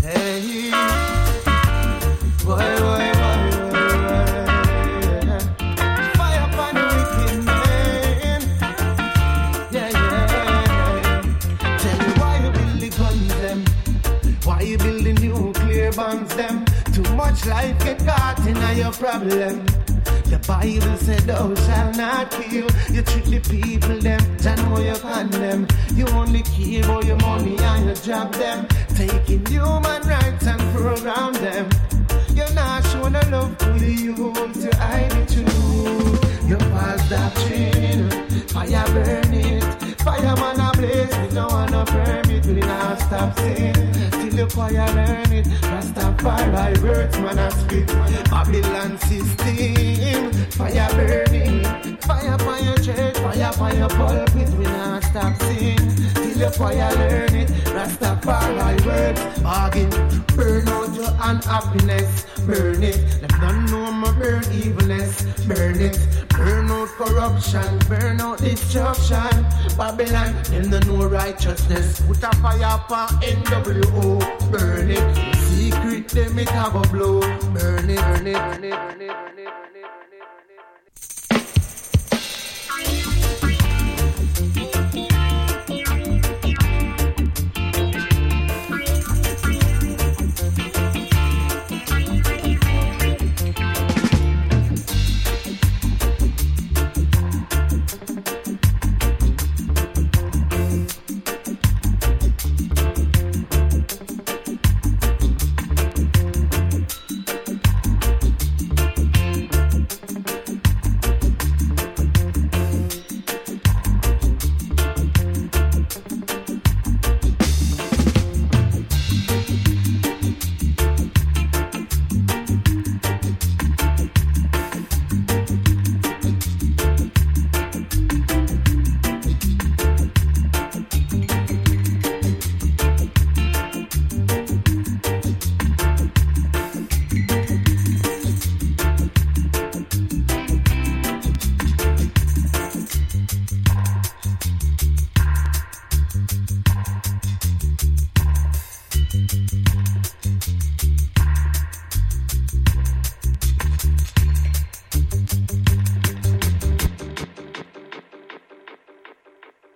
Hey, boy, boy, boy, boy. Fire upon the wicked man. Yeah, yeah. Tell me why you build the guns them? Why you build the nuclear bombs them? Too much life get caught in your problem. The Bible said thou shalt not kill. You treat the people them, I know you condemn. You only care about your money and your job them. Taking human rights and program them. You're not showing the love to the youth to hide the truth. Your false doctrine, fire burn it. Fireman a blaze, we don't want no permit. We not stop sin till the choir learn it. Rastafari words man a spit. Babylon system, fire burning. Fire upon your church, fire upon your pulpit. We not stop sin till the choir learn it. Rastafari words bargain. Burn out your unhappiness, burn it. Them don't know me burn evilness, burn it. Burn out corruption, burn out destruction. Babylon, them don't know righteousness. Put a fire for NWO, burn it. The secret, them it have a blow. Burn it, burn it, burn it, burn it, burn it, burn it.